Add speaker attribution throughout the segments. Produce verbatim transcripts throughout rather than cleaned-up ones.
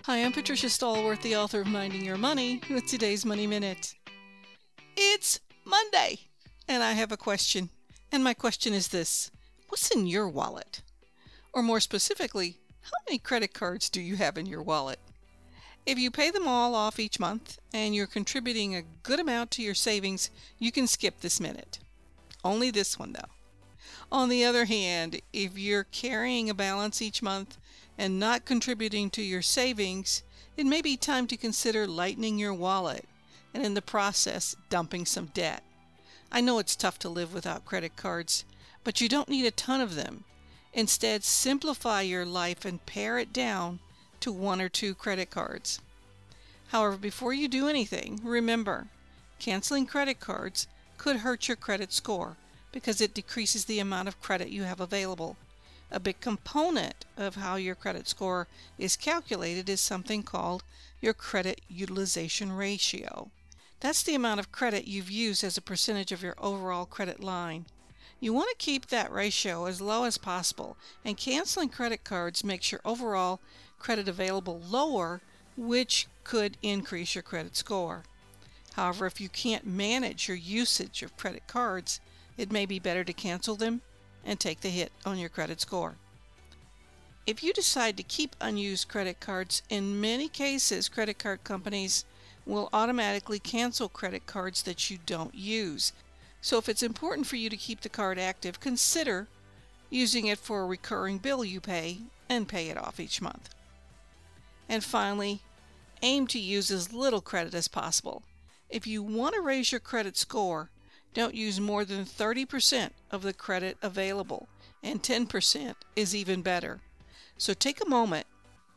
Speaker 1: Hi, I'm Patricia Stallworth, the author of Minding Your Money, with today's Money Minute. It's Monday, and I have a question. And my question is this: what's in your wallet? Or more specifically, how many credit cards do you have in your wallet? If you pay them all off each month and you're contributing a good amount to your savings, you can skip this minute. Only this one, though. On the other hand, if you're carrying a balance each month and not contributing to your savings, it may be time to consider lightening your wallet and in the process dumping some debt. I know it's tough to live without credit cards, but you don't need a ton of them. Instead, simplify your life and pare it down to one or two credit cards. However, before you do anything, remember, canceling credit cards could hurt your credit score because it decreases the amount of credit you have available. A big component of how your credit score is calculated is something called your credit utilization ratio. That's the amount of credit you've used as a percentage of your overall credit line. You want to keep that ratio as low as possible, and canceling credit cards makes your overall credit available lower, which could increase your credit score. However, if you can't manage your usage of credit cards, it may be better to cancel them and take the hit on your credit score. If you decide to keep unused credit cards, in many cases, credit card companies will automatically cancel credit cards that you don't use. So if it's important for you to keep the card active, consider using it for a recurring bill you pay and pay it off each month. And finally, aim to use as little credit as possible. If you want to raise your credit score, don't use more than thirty percent of the credit available, and ten percent is even better. So take a moment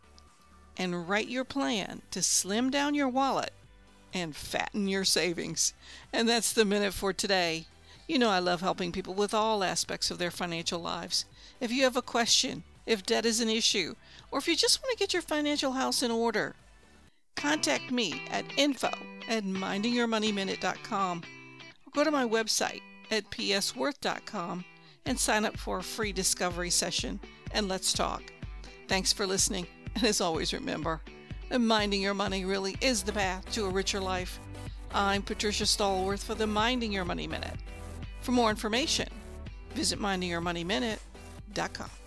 Speaker 1: and write your plan to slim down your wallet and fatten your savings. And that's the minute for today. You know I love helping people with all aspects of their financial lives. If you have a question, if debt is an issue, or if you just want to get your financial house in order, contact me at info at minding your money minute dot com. Go to my website at p s worth dot com and sign up for a free discovery session, and let's talk. Thanks for listening, and as always, remember, that minding your money really is the path to a richer life. I'm Patricia Stallworth for the Minding Your Money Minute. For more information, visit minding your money minute dot com.